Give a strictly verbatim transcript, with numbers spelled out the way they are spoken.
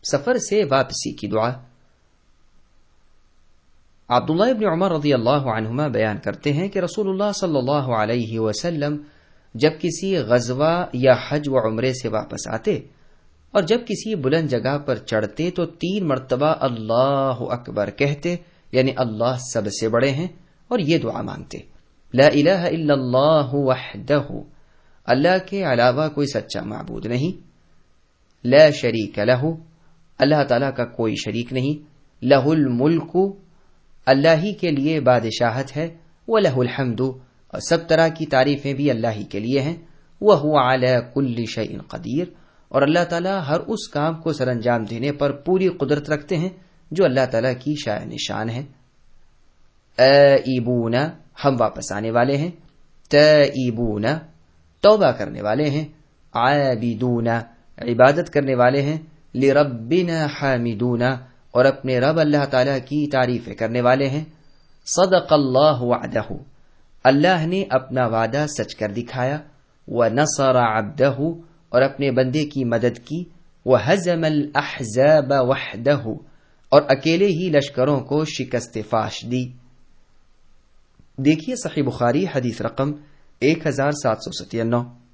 سفر سے واپسی کی دعا۔ عبداللہ ابن عمر رضی اللہ عنہما بیان کرتے ہیں کہ رسول اللہ صلی اللہ علیہ وسلم جب کسی غزوہ یا حج و عمرے سے واپس آتے اور جب کسی بلند جگہ پر چڑھتے تو تین مرتبہ اللہ اکبر کہتے، یعنی اللہ سب سے بڑے ہیں، اور یہ دعا مانگتے: لا الہ الا اللہ وحدہ، اللہ کے علاوہ کوئی سچا معبود نہیں، لا شریک لہ، اللہ تعالیٰ کا کوئی شریک نہیں، لہ الملک، اللہ ہی کے لیے بادشاہت ہے، وَلَهُ الْحَمْدُ، اور سب طرح کی تعریفیں بھی اللہ ہی کے لیے ہیں، وَهُوَ عَلَى كُلِّ شَيْءٍ قَدِيرٌ، اور اللہ تعالیٰ ہر اس کام کو سر انجام دینے پر پوری قدرت رکھتے ہیں جو اللہ تعالیٰ کی شان نشان ہے۔ آئبون، ہم واپس آنے والے ہیں، تائبون، توبہ کرنے والے ہیں، عابدون، عبادت کرنے والے ہیں، لربنا حامدون، اور اپنے رب اللہ تعالیٰ کی تعریفیں کرنے والے ہیں۔ صدق اللہ وعدہ، اللہ نے اپنا وعدہ سچ کر دکھایا، ونصر عبدہ، اور اپنے بندے کی مدد کی، وہزم الاحزاب وحدہ، اور اکیلے ہی لشکروں کو شکست فاش دی۔ دیکھیے صحیح بخاری حدیث رقم ایک ہزار سات سو ستانوے۔